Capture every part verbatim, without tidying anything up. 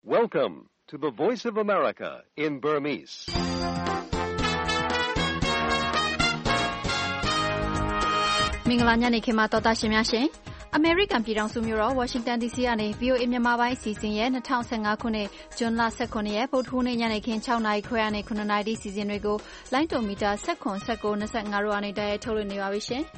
Welcome to the Voice of America in Burmese. ။မင်္ဂလာညနေခင်းပါတော်သားရှင်များရှင်။ American ပြည်ထောင်စုမြို့တော် Washington ဒီ စီ ကနေ ဗွီ အို အေ မြန်မာပိုင်းအစီအစဉ်ရဲ့၂၀၁၅ခုနှစ်ဇွန်လ၁၇ရက်ဗုဒ္ဓဟူးနေ့ညနေခင်း၆နာရီခွဲကနေ၇နာရီထိစီစဉ်တွေကိုလိုင်းတိုမီတာ၁၇ ၁၉ ၂၅တို့အနေနဲ့ထုတ်လွှင့်နေပါပြီရှင်။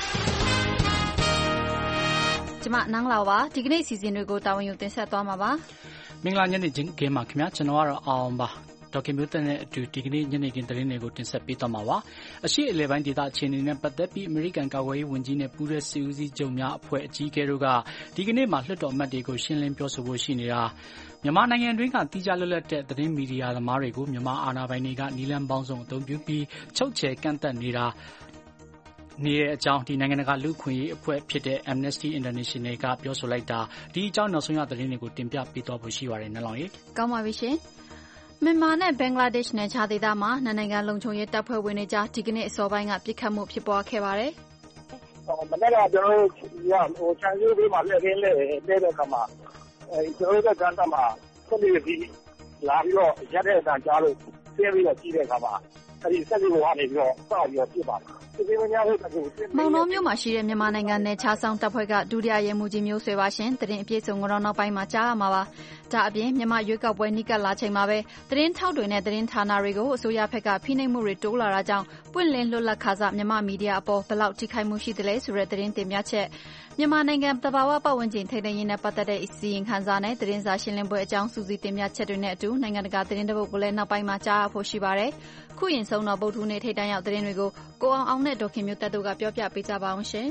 ကျမနန်းလာပါဒီကနေ့စီစဉ်တွေကိုတာဝန်ယူတင်ဆက်သွားမှာပါ။မင်္ဂလာညနေခင်းပါခင်ဗျာကျွန်တော်ကတော့အောင်ပါဒေါက်ခင်မျိုးသက်နဲ့အတူဒီကနေ့ညနေခင်းသတင်းတွေကိုတင်ဆက်ပေးသွားမှာပါ။အရှိအလဲပိုင်းဒေသအခြေအနေနဲ့ပတ်သက်ပြီးအမေရိကန်ကာကွယ်ရေးဝန်ကြီးနဲ့ပူးတဲ့စစ်ဦးစီးချုပ်များအဖွဲ့အကြီးအကဲတို့ကဒီကနေ့မှလွှတ်တော်အမတ်တွေကိုရှင်းလင်းပြောဆိုဖို့ရှိနေတာမြန်မာနိုင်ငံတွင်းကတိကျလွတ်လပ်တဲ့သတင်းမီဒီယာသမားတွေကိုမြန်မာအာဏာပိုင်တွေကနီလန်ပေါင်းစုံအသုံးပြုပြီးချုပ်ချယ်ကန့်သတ်နေတာနေတဲ့အကြောင်းဒီနိုင်ငံတကာလူ့ခွင့်ရေးအဖွဲ့ဖြစ်တဲ့ Amnesty International ကပြောဆိုလိုက်တာဒီအကြောင်းနောက်ဆုံးရသတင်းတွေကိုတင်ပြပေးသွားဖို့ရှိပါတယ်နော်လောင်ရေကောင်းပါပြီရှင်မြန်မာနဲ့ဘင်္ဂလားဒေ့ရှ်နယ်ခြားဒေသမှာနိုင်ငံလုံခြုံရေးတပ်ဖွဲ့ဝင်တွေကြားဒီကနေ့အစောပိုင်းကပစ်ခတ်မှုဖြစ်ပွားခဲ့ပါတယ်။မနေ့ကကျွန်တော်တို့ဟိုချန်ကျိုးပေးမှာလက်ရင်းလက်တဲ့တဲ့ခါမှာအဲကျွန်တော်တို့ကကန်တာမှာဆက်ပြီးပြီးလာပြီးတော့ရက်တဲ့အတန်ကြားလို့ဆင်းပြီးတော့ကြီးတဲ့ခါမှာအဲဒီဆက်ပြီးဟိုကနေပြီးတော့စောက်ပြီးတော့ပြစ်ပါတယ်မောင်နှောမြို့မှာရှိတဲ့မြန်မာနိုင်ငံနယ်ခြားစောင့်တပ်ဖွဲ့ကဒုတိယရဲမှူးကြီးမျိုးဆွေပါရှင်သတင်းအပြည့်စုံကိုတော့နောက်ပိုင်းမှာကြားရမှာပါဒါအပြင်မြန်မာရွေးကောက်ပွဲနှိကပ်လာချိန်မှာပဲသတင်းထောက်တွေနဲ့သတင်းဌာနတွေကိုအစိုးရဘက်ကဖိနှိပ်မှုတွေတိုးလာတာကြောင့်ပွင့်လင်းလွတ်လပ်ခါစမြန်မာမီဒီယာအပေါ်ဘယ်လောက်ထိခိုက်မှုရှိသလဲဆိုတဲ့သတင်းတင်ပြချက်မြန်မာနိုင်ငံသဘာဝပတ်ဝန်းကျင်ထိန်းသိမ်းရေးနဲ့ပတ်သက်တဲ့အစီရင်ခံစာနဲ့သတင်းစာရှင်းလင်းပွဲအကြောင်းစူးစီးတင်ပြချက်တွေနဲ့အတူနိုင်ငံတကာသတင်းတပုတ်ကိုလည်းနောက်ပိုင်းမှာကြားရဖို့ရှိပါတယ်ခုရင်ဆုံးတော့ဗုဒ္ဓဟူးနေ့ထိပ်တန်းရောက်သတင်းတွေကိုကိုအောင်အောင်နဲ့ဒေါခင်မျိုးတက်တို့ကပြောပြပေးကြပါအောင်ရှင်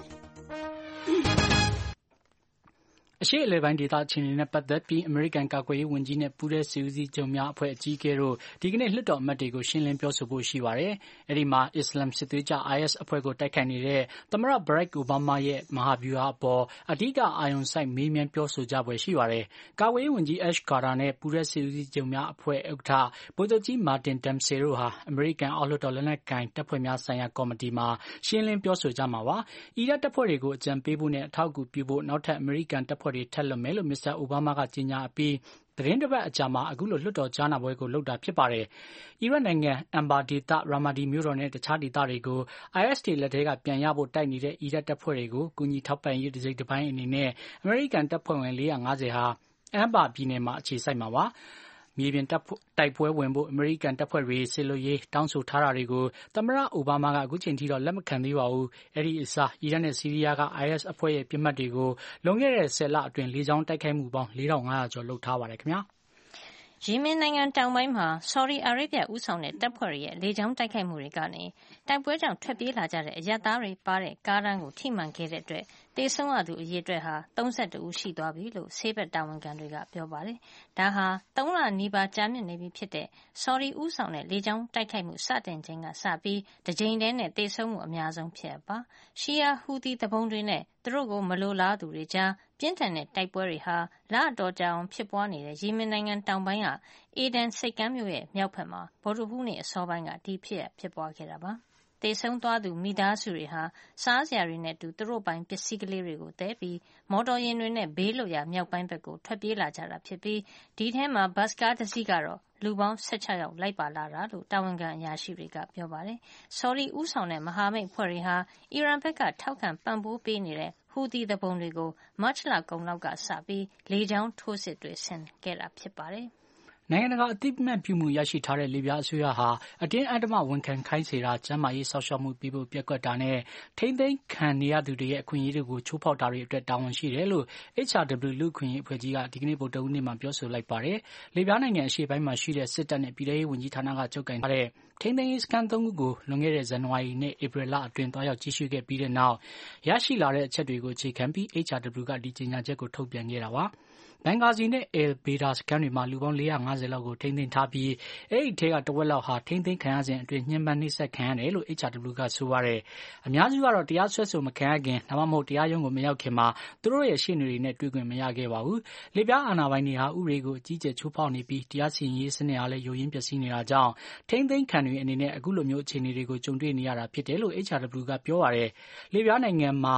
အရှိအလဲပိုင်းဒေသအခြေအနေနဲ့ပတ်သက်ပြီးအမေရိကန်ကာကွယ်ရေးဝန်ကြီးနဲ့ပူးတဲ့စစ်ဦးစီးချုပ်များအဖွဲ့အကြီးအကဲတို့ဒီကနေ့လွှတ်တော်အမတ်တွေကိုရှင်းလင်းပြောဆိုဖို့ရှိပါတယ်။အဲဒီမှာအစ္စလာမ်စစ်သွေးကြ I S အဖွဲ့ကိုတိုက်ခိုက်နေတဲ့သမ္မတဘရက်အိုဘားမားရဲ့မဟာဗျူဟာအပေါ်အဓိကအာရုံစိုက်မေးမြန်းပြောဆိုကြပွဲရှိပါတယ်။ကာကွယ်ရေးဝန်ကြီး Ash Carter နဲ့ပူးတဲ့စစ်ဦးစီးချုပ်များအဖွဲ့ဥက္ကဋ္ဌဗိုလ်ချုပ်ကြီးမာတင်ဒမ်ဆေတို့ဟာအမေရိကန်အောက်လွှတ်တော်လက်နက်ကိုင်တပ်ဖွဲ့များဆိုင်ရာကော်မတီမှာရှင်းလင်းပြောဆိုကြမှာပါ။အီရတ်တပ်ဖွဲ့တွေကိုအကြံပေးဖို့နဲ့အထောက်အကူပြုဖို့နောက်ထပ်အမေရိကန်တပ်ဖွဲ့တွေထပ်လွှတ်မယ်လို့မစ္စတာအိုဘားမားကကြေညာအပြီးသတင်းတစ်ပတ်အကြာမှာအခုလိုလွှတ်တော်ကြားနာပွဲကိုလုပ်တာဖြစ်ပါတယ်။အီရတ်နိုင်ငံအမ်ဘာဒေသရာမာဒီမြို့တော်နဲ့တခြားဒေသတွေကို I S တွေလက်ထဲကပြန်ရဖို့တိုက်နေတဲ့အီရတ်တပ်ဖွဲ့တွေကိုကူညီထောက်ပံ့ရေးတစ်စိတ်တစ်ပိုင်းအနေနဲ့အမေရိကန်တပ်ဖွဲ့ဝင်၄၅၀ဟာအမ်ဘာပြည်နယ်မှာအခြေစိုက်မှာပါ။မြေပြင်တိုက်ပွဲဝင်ဖို့အမေရိကန်တပ်ဖွဲ့တွေဆေလွတ်ရေးတောင်းဆိုထားတာတွေကိုသမ္မတအိုဘားမားကအခုချိန်ထိတော့လက်မခံသေးပါဘူး။အဲဒီအစားအီရတ်နဲ့ဆီးရီးယားက I S အဖွဲ့ရဲ့ပြစ်မှတ်တွေကိုလွန်ခဲ့တဲ့ဆယ်လအတွင်းလေကြောင်းတိုက်ခိုက်မှုပေါင်း၄ထောင်ငါးရာကျော်လုပ်ထားပါတယ်ခင်ဗျာ။ယီမင်နိုင်ငံတောင်ပိုင်းမှာဆော်ဒီအာရေဗျဦးဆောင်တဲ့တပ်ဖွဲ့တွေရဲ့လေကြောင်းတိုက်ခိုက်မှုတွေကနေတိုက်ပွဲကြောင့်ထွက်ပြေးလာကြတဲ့အရပ်သားတွေပါတဲ့ကားတန်းကိုထိမှန်ခဲ့တဲ့အတွက်သေဆုံးရသူအရေအတွက်ဟာ၃၁ဦးရှိသွားပြီလို့ဆေးဘက်တာဝန်ခံတွေကပြောပါတယ်။ဒါဟာ၃လနီးပါးကြာမြင့်နေပြီဖြစ်တဲ့ဆော်ဒီဦးဆောင်တဲ့လေကြောင်းတိုက်ခိုက်မှုစတင်ချိန်ကစပြီးတစ်ကြိမ်တည်းနဲ့သေဆုံးမှုအများဆုံးဖြစ်ပါ။ရှီယာဟူသီတဘုံတွေနဲ့သူတို့ကိုမလိုလားသူတွေကြားပြင်းထန်တဲ့တိုက်ပွဲတွေဟာလအတော်ကြာအောင်ဖြစ်ပွားနေတဲ့ယီမင်နိုင်ငံတောင်ပိုင်းကအေဒန်စိတ်ကမ်းမြို့ရဲ့မြောက်ဘက်မှာဗုဒ္ဓဟူးနေ့အစောပိုင်းကဒီဖြစ်ရဖြစ်ပွားခဲ့တာပါ။သေဆုံးသွားသူမိသားစုတွေဟာစားစရာတွေနဲ့အတူသူတို့ပိုင်ပစ္စည်းကလေးတွေကိုသယ်ပြီးမော်တော်ယာဉ်တွေနဲ့ဘေးလွတ်ရာမြောက်ပိုင်းဘက်ကိုထွက်ပြေးလာကြတာဖြစ်ပြီးဒီထဲမှာဘတ်စ်ကားတစ်စီးကတော့လူပေါင်း၁၆ယောက်လိုက်ပါလာတာလို့တာဝန်ခံအရာရှိတွေကပြောပါတယ်။ဆော်ဒီဦးဆောင်တဲ့မဟာမိတ်အဖွဲ့တွေဟာအီရန်ဘက်ကထောက်ခံပံ့ပိုးပေးနေတဲ့ဟူသီသူပုန်တွေကိုမတ်လကုန်လောက်ကစပြီးလေကြောင်းထိုးစစ်တွေဆင်ခဲ့တာဖြစ်ပါတယ်။နိုင်ငံတကာအသိအမှတ်ပြုမှုရရှိထားတဲ့လီဗျာအစိုးရဟာအတင်းအဓမ္မဝန်ခံခိုင်းစေတာကျန်းမာရေးစောင့်ရှောက်မှုပေးဖို့ပျက်ကွက်တာနဲ့ထိမ့်သိမ်းခံနေရသူတွေရဲ့အခွင့်အရေးတွေကိုချိုးဖောက်တာတွေအတွက်တာဝန်ရှိတယ်လို့ H R W လူ့အခွင့်အရေးအဖွဲ့ကြီးကဒီကနေ့ဗုဒ္ဓဟူးနေ့မှာပြောဆိုလိုက်ပါတယ်။လီဗျာနိုင်ငံအရှေ့ပိုင်းမှာရှိတဲ့စစ်တပ်နဲ့ပြည်ထောင်ရေးဝန်ကြီးဌာနကချုပ်ကိုင်ထားတဲ့ထိမ့်သိမ်းရေးစခန်းသုံးခုကိုလွန်ခဲ့တဲ့ဇန်နဝါရီနဲ့ဧပြီလအတွင်းသွားရောက်ကြည့်ရှုခဲ့ပြီးတဲ့နောက်ရရှိလာတဲ့အချက်တွေကိုအခြေခံပြီး H R W ကဒီကြေညာချက်ကိုထုတ်ပြန်ခဲ့တာပါ။ဘန်ဂါဇီနဲ့အယ်ဘေဒါစခန်းတွေမှာလူပေါင်း၄၅၀လောက်ကိုထိန်းသိမ်းထားပြီးအဲဒီထဲကတဝက်လောက်ဟာထိန်းသိမ်းခံရစဉ်အတွင်းညှဉ်းပန်းနှိပ်စက်ခံရတယ်လို့ H R W ကဆိုပါတယ်။အများစုကတော့တရားစွဲဆိုမခံရခင်ဒါမှမဟုတ်တရားရုံးကိုမရောက်ခင်မှာသူတို့ရဲ့ရှေ့နေတွေနဲ့တွေ့ခွင့်မရခဲ့ပါဘူး။လီဗျာအာဏာပိုင်တွေဟာဥပဒေကိုအကြီးအကျယ်ချိုးဖောက်နေပြီးတရားစီရင်ရေးစနစ်အားလည်းယိုယွင်းပျက်စီးနေတာကြောင့်ထိန်းသိမ်းခံတွေအနေနဲ့အခုလိုမျိုးအခြေအနေတွေကိုကြုံတွေ့နေရတာဖြစ်တယ်လို့ H R W ကပြောပါတယ်။လီဗျာနိုင်ငံမှာ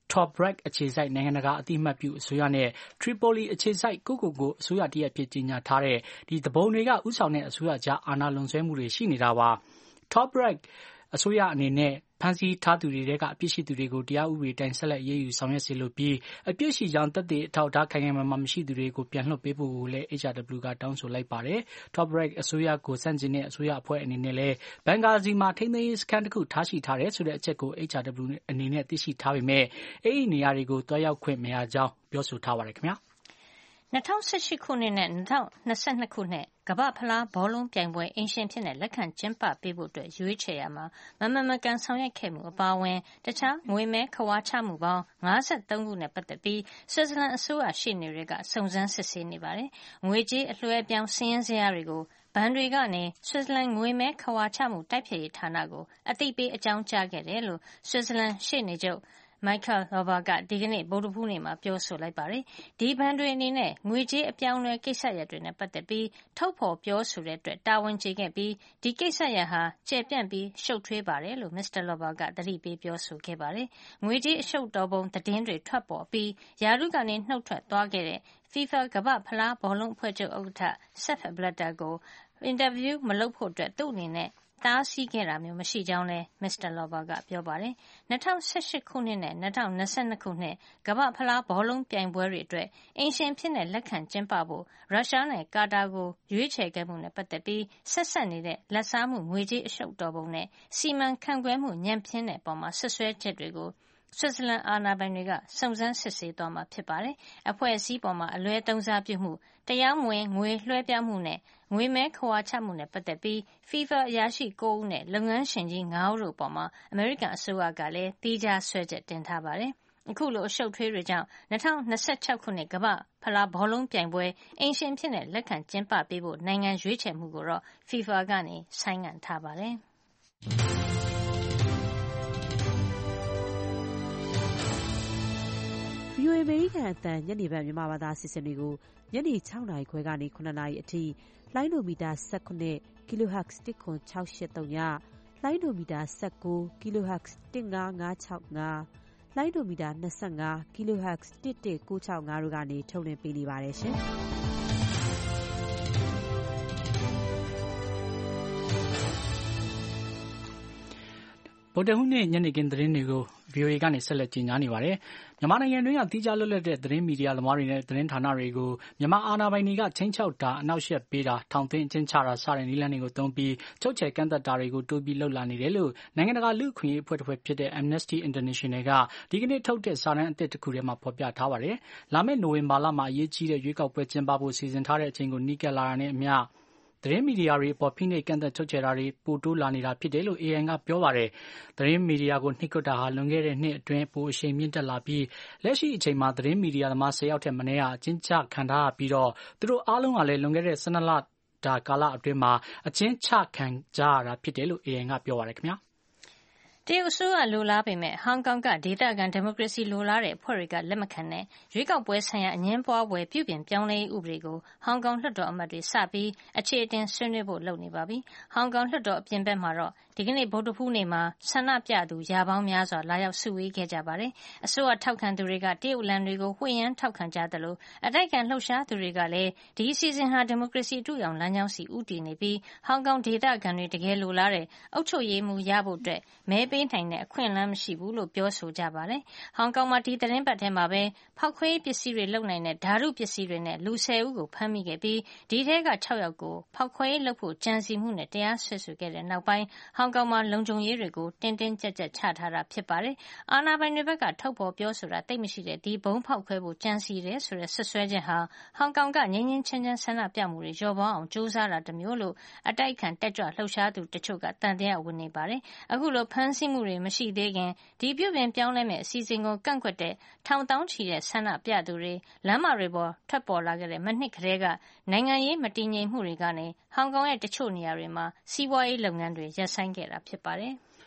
Tobruk အခြေစိုက်နိုင်ငံတကာအသိအမှတ်ပြုအစိုးရနဲ့ Tripoli အခြေစိုက်ကိုကိုကိုအစိုးရတရပ်ဖြစ်ကြေညာထားတဲ့ဒီတပုံတွေကဥဆောင်တဲ့အစိုးရကြားအာဏာလွန်ဆွဲမှုတွေရှိနေတာပါ။ Tobruk အစိုးရအနေနဲ့ဖမ်းဆီးထားသူတွေထဲကအပြစ်ရှိသူတွေကိုတရားဥပဒေတိုင်ဆက်လက်ရေးယူဆောင်ရွက်စေလိုပြီးအပြစ်ရှိကြောင်းသက်သေအထောက်အထားခိုင်ခိုင်မာမာမရှိသူတွေကိုပြန်လွှတ်ပေးဖို့ကိုလည်း H R W ကတောင်းဆိုလိုက်ပါတယ်။ Tobruk အစိုးရကိုစန့်ကျင်တဲ့အစိုးရအဖွဲ့အနေနဲ့လည်းဘန်ဂါဇီမှာထိန်းသိမ်းရေးစခန်းတစ်ခုထားရှိထားတယ်ဆိုတဲ့အချက်ကို H R W အနေနဲ့သိရှိထားပေမဲ့အဲ့ဒီနေရာတွေကိုတွားရောက်ခွင့်မရကြောင်းပြောဆိုထားပါတယ်ခင်ဗျာ၂၀၁၈ခုနှစ်နဲ့၂၀၂၂ခုနှစ်ကမ္ဘာ့ဖလားဘောလုံးပြိုင်ပွဲအိမ်ရှင်ဖြစ်လက်ခံကျင်းပပေးဖို့ရွေးချယ်ရာမှာမမှန်မကန်ဆောင်ရွက်ခဲ့မှုအပါအဝင်တခြားငွေမဲခဝါချမှုပေါင်း၅၃ခုနဲ့ပတ်သက်ပြီးဆွစ်ဇာလန်အစိုးရရှေ့နေတွေကစုံစမ်းစစ်ဆေးနေပါတယ်။ငွေကြေးအလွှဲအပြောင်းစာရင်းဇယားတွေကိုဘဏ်တွေကနေဆွစ်ဇာလန်ငွေမဲခဝါချမှုတိုက်ဖျက်ရေးဌာနကိုအသိပေးအကြောင်းကြားခဲ့တယ်လို့ဆွစ်ဇာလန်ရှေ့နေချုပ်Michael Rober ကဒီကနေ့ဗုဒ္ဓဟူးနေ့မှာပြောဆိုလိုက်ပါတယ်။ဒီဘဏ်တွေအနေနဲ့ငွေကြေးအပြောင်းအလဲကိစ္စရပ်တွေနဲ့ပတ်သက်ပြီးထုတ်ဖော်ပြောဆိုတဲ့အတွက်တာဝန်ကျေခဲ့ပြီးဒီကိစ္စရပ်ဟာကျယ်ပြန့်ပြီးရှုပ်ထွေးပါတယ်လို့ မစ္စတာ Rober ကသတိပေးပြောဆိုခဲ့ပါတယ်။ငွေကြေးအရှုပ်တော်ပုံသတင်းတွေထွက်ပေါ်ပြီးယာရုကနေနှုတ်ထွက်သွားခဲ့တဲ့ FIFA ကမ္ဘာ့ဖလားဘောလုံးအဖွဲ့ချုပ်ဥက္ကဋ္ဌ Sepp Blatter ကိုအင်တာဗျူးမလုပ်ဖို့အတွက်သူ့အနေနဲ့တားဆီးခဲ့တာမျိုးမရှိကြောင်းလည်းမစ္စတာ Rober ကပြောပါတယ်။၂၀၁၈ခုနှစ်နဲ့၂၀၂၂ခုနှစ်ကမ္ဘာ့ဖလားဘောလုံးပြိုင်ပွဲတွေအတွက်အိမ်ရှင်ဖြစ်လက်ခံကျင်းပဖို့ရုရှားနဲ့ကာတာကိုရွေးချယ်ခဲ့မှုနဲ့ပတ်သက်ပြီးဆက်စပ်နေတဲ့လက်စားမှုငွေကြေးအရှုပ်တော်ပုံနဲ့စီမံခန့်ခွဲမှုညံ့ဖျင်းတဲ့အပေါ်ဆွဆွဲချက်တွေကိုဆွစ်ဇာလန်အာဏာပိုင်တွေကစုံစမ်းစစ်ဆေးသွားမှာဖြစ်ပါတယ်။အဖွဲ့အစည်းပေါ်အလွဲသုံးစားပြုမှုတရားမဝင်ငွေလွှဲပြောင်းမှုနဲ့ငွေမဲခဝါချမှုနဲ့ပတ်သက်ပြီး FIFA အရာရှိ၉ဦးနဲ့လုပ်ငန်းရှင်ကြီး၅ဦးတို့အပေါ်အမေရိကန်အစိုးရကလည်းသီးခြားစွဲချက်တင်ထားပါတယ်။အခုလိုအရှုပ်ထွေးတွေကြောင့်၂၀၂၆ခုနှစ်ကမ္ဘာ့ဖလားဘောလုံးပြိုင်ပွဲအိမ်ရှင်ဖြစ်လက်ခံကျင်းပပေးဖို့နိုင်ငံရွေးချယ်မှုကိုတော့ FIFA ကနေဆိုင်းငံ့ထားပါတယ်။ V O A အမေရိကန်အသံညနေပိုင်းမြန်မာဘာသာအစီအစဉ်တွေကိုညနေ၆နာရီခွဲကနေ၇နာရီအထိလိုင်းဒိုမီတာ၁၇ kilohertz တစ်ခွန်၆၈၃ညလိုင်းဒိုမီတာ၁၉ kilohertz တစ်၅၅၆၅လိုင်းဒိုမီတာ၂၅ kilohertz တစ်၁၉၆၅တို့ကနေထုတ်လွှင့်ပေးနေပါတယ်ရှင်။ဗုဒ္ဓဟူးနေ့ညနေခင်းသတင်းတွေကို V O A ကနေဆက်လက်ကြီးညာနေပါတယ်။မြန်မာနိုင်ငံတွင်းကသီးခြားလွတ်လပ်တဲ့သတင်းမီဒီယာသမားတွေနဲ့သတင်းဌာနတွေကိုမြန်မာအာဏာပိုင်တွေကချိန်ချောက်တာအနှောက်အယှက်ပေးတာထောင်သွင်းအကျဉ်းချတာစတဲ့နည်းလမ်းတွေကိုသုံးပြီးချုပ်ချယ်ကန့်သတ်တာတွေကိုတိုးပြီးလုပ်လာနေတယ်လို့နိုင်ငံတကာလူ့အခွင့်အရေးအဖွဲ့တစ်ဖွဲ့ဖြစ်တဲ့ Amnesty International ကဒီကနေ့ထုတ်တဲ့စာတမ်းအသစ်တစ်ခုထဲမှာဖော်ပြထားပါတယ်။လာမယ့်နိုဝင်ဘာလမှာအရေးကြီးတဲ့ရွေးကောက်ပွဲကျင်းပဖို့စီစဉ်ထားတဲ့အချိန်ကိုနီးကပ်လာတာနဲ့အမျှသတင်းမီဒီယာတွေအပေါ်ဖိနှိပ်ကန့်သတ်ချုပ်ချယ်တာတွေပိုတိုးလာနေတာဖြစ်တယ်လို့ A N ကပြောပါတယ်။သတင်းမီဒီယာကိုနှိပ်ကွပ်တာဟာလွန်ခဲ့တဲ့နှစ်အတွင်းပိုအရှိန်မြင့်တက်လာပြီးလက်ရှိအချိန်မှာသတင်းမီဒီယာသမား၁၀ယောက်ထက်မနည်းဟာအကျဉ်းချခံထားရပြီးတော့သူတို့အားလုံးကလည်းလွန်ခဲ့တဲ့၁၂လတာကာလအတွင်းမှာအကျဉ်းချခံကြရတာဖြစ်တယ်လို့ A N ကပြောပါတယ်ခင်ဗျာ။တရုတ်အစိုးရလိုလားပေမဲ့ဟောင်ကောင်ကဒေသခံဒီမိုကရေစီလိုလားတဲ့အဖွဲ့တွေကလက်မခံတဲ့ရွေးကောက်ပွဲဆိုင်ရာအငြင်းပွားဖွယ်ပြုပြင်ပြောင်းလဲရေးဥပဒေကိုဟောင်ကောင်လွှတ်တော်အမတ်တွေစပြီးအခြေအတင်ဆွေးနွေးဖို့လုပ်နေပါပြီ။ဟောင်ကောင်လွှတ်တော်အပြင်ဘက်မှာတော့ဒီကနေ့ဗုဒ္ဓဟူးနေ့မှာဆန္ဒပြသူရာပေါင်းများစွာလာရောက်စုဝေးခဲ့ကြပါတယ်။အစိုးရထောက်ခံသူတွေကတရုတ်လမ်းတွေကိုဝှေ့ယမ်းထောက်ခံကြသလိုအတိုက်ခံလှုပ်ရှားသူတွေကလည်းဒီအစီအစဉ်ဟာဒီမိုကရေစီအတူရောင်လမ်းကြောင်းစီဦးတည်နေပြီးဟောင်ကောင်ဒေသခံတွေတကယ်လိုလားတဲ့အုပ်ချုပ်ရေးမှုရဖို့အတွက်မဲပေးနိုင်တဲ့အခွင့်လမ်းမရှိဘူးလို့ပြောဆိုကြပါတယ်။ဟောင်ကောင်မှာဒီသတင်းပတ်ထဲမှာပဲဖောက်ခွဲပစ္စည်းတွေလုပ်နိုင်တဲ့ဓာတုပစ္စည်းတွေနဲ့လူ၁၀ဦးကိုဖမ်းမိခဲ့ပြီးဒီထဲက၆ယောက်ကိုဖောက်ခွဲလုပ်ဖို့ကြံစီမှုနဲ့တရားစွဲဆိုခဲ့တဲ့နောက်ပိုင်းဟောင်ကောင်မှာလုံခြုံရေးတွေကိုတင်းတင်းကြပ်ကြပ်ချထားတာဖြစ်ပါတယ်။အာဏာပိုင်တွေဘက်ကထုတ်ဖော်ပြောဆိုတာတိတ်မရှိတဲ့ဒီဘုံဖောက်ခွဲဖို့ကြံစီတယ်ဆိုတဲ့ဆွဆွဲချက်ဟာဟောင်ကောင်ကငြိမ်းငြိမ်းချမ်းချမ်းဆန္ဒပြမှုတွေလျော့ပါအောင်ကြိုးစားတာတမျိုးလို့အတိုက်ခံတက်ကြွလှုပ်ရှားသူတချို့ကတန်တရားဝင်နေပါတယ်။အခုလိုဖမ်းဆီးမှုတွေမရှိသေးခင်ဒီပြုပြင်ပြောင်းလဲမဲ့အစီအစဉ်ကိုကန့်ကွက်တဲ့ထောင်တောင်းချီတဲ့ဆန္ဒပြသူတွေလမ်းမတွေပေါ်ထွက်ပေါ်လာခဲ့တဲ့မနှစ်ကလေးကနိုင်ငံရေးမတည်ငြိမ်မှုတွေကနေဟောင်ကောင်ရဲ့တချို့နေရာတွေမှာစီးပွားရေးလုပ်ငန်းတွေရပ်ဆိုင်းခဲ့တာဖြစ်ပါတယ်။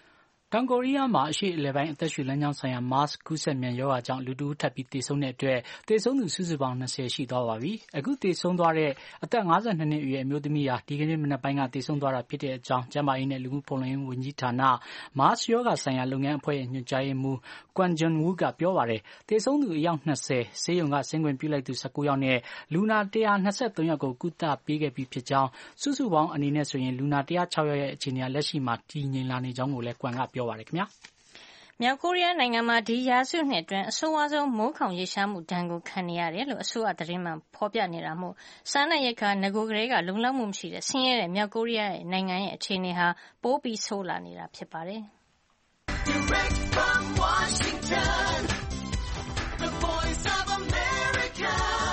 တောင်ကိုရီးယားမှာအရှေ့အလယ်ပိုင်းအသက်ရှူလမ်းကြောင်းဆိုင်ရာ MERS ကူးစက်မြန်ရောဂါကြောင့်လူတဦးထပ်ပြီးသေဆုံးတဲ့အတွက်သေဆုံးသူစုစုပေါင်း၂၀ရှိသွားပါပြီ။အခုသေဆုံးသွားတဲ့အသက်၅၂နှစ်အရွယ်အမျိုးသမီးဟာဒီကနေ့မနက်ပိုင်းကသေဆုံးသွားတာဖြစ်တဲ့အကြောင်းကျန်းမာရေးနဲ့လူမှုဖူလုံရေးဝန်ကြီးဌာန MERS ရောဂါဆိုင်ရာလုပ်ငန်းအဖွဲ့ရဲ့ညွှန်ကြားရေးမှူး Kwon Jung-woo ကပြောပါတယ်။သေဆုံးသူအယောက်၂၀ဆေးရုံကဆင်းခွင့်ပြုလိုက်သူ၁၉ယောက်နဲ့လူနာ၁၂၃ယောက်ကိုကုသပေးခဲ့ပြီးဖြစ်ကြောင်းစုစုပေါင်းအနေနဲ့ဆိုရင်လူနာ၁၀၆ယောက်ရဲ့အခြေအနေလက်ရှိမှာတည်ငြိမ်လာနေကြောင်းကိုလည်း Kwon ကပြောပါတယ်ခင်ဗျာမြောက်ကိုရီးယားနိုင်ငံမှာဒီရာစုနှစ်အတွင်းအဆိုးဝါးဆုံးမိုးခေါင်ရေရှားမှုဒဏ်ကိုခံနေရတယ်လို့အစိုးရသတင်းမှန်ဖော်ပြနေတာမို့စားနပ်ရိက္ခာငကိုကလေးကလုံလောက်မှုမရှိတဲ့ဆင်းရဲတဲ့မြောက်ကိုရီးယားရဲ့နိုင်ငံရဲ့အခြေအနေဟာပိုပြီးဆိုးလာနေတာဖြစ်ပါတယ်။ Direct from Washington, the Voice of America,